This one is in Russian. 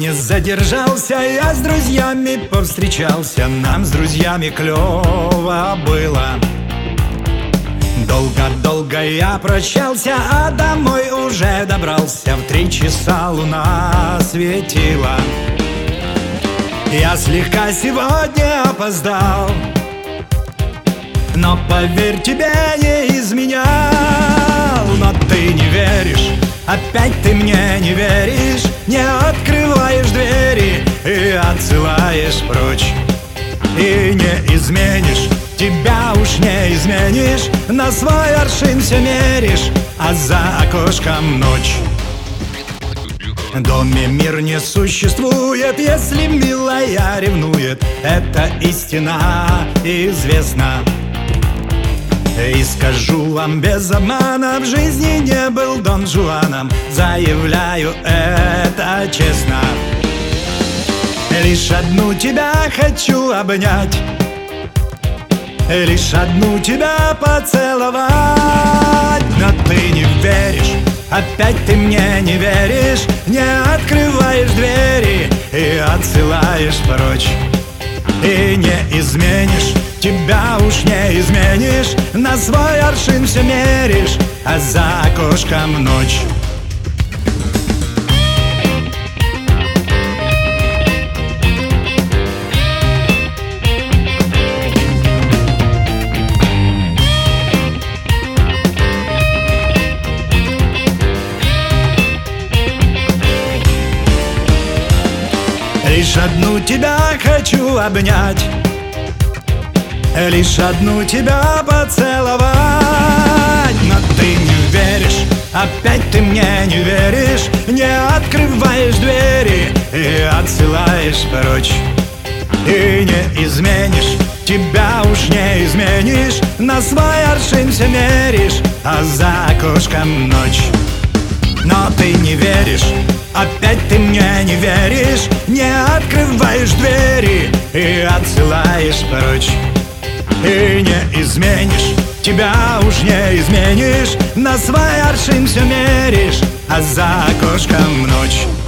сегодня задержался, я с друзьями повстречался. Нам с друзьями клёво было. Долго-долго я прощался, а домой уже добрался. В 3 часа луна светила. Я слегка сегодня опоздал, но поверь, тебе не изменял. Но ты не веришь, опять ты мне не веришь, не открываешь двери и отсылаешь прочь. И не изменишь, тебя уж не изменишь, на свой аршин все меришь, а за окошком ночь. В доме мир не существует, если милая ревнует, это истина известна. И скажу вам без обмана, в жизни не был Дон Жуаном, заявляю это честно. Лишь одну тебя хочу обнять, лишь одну тебя поцеловать. Но ты не веришь, опять ты мне не веришь, не открываешь двери и отсылаешь прочь. И не изменишь, тебя уж не изменишь, на свой аршин все меришь, а за окошком ночь. Лишь одну тебя хочу обнять, лишь одну тебя поцеловать. Но ты не веришь, опять ты мне не веришь, не открываешь двери и отсылаешь прочь. И не изменишь, тебя уж не изменишь, на свой аршин все меришь, а за окошком ночь. Но ты не веришь, опять ты мне не веришь, не открываешь двери и отсылаешь прочь. И не изменишь, тебя уж не изменишь, на свой аршин все меришь, а за окошком ночь.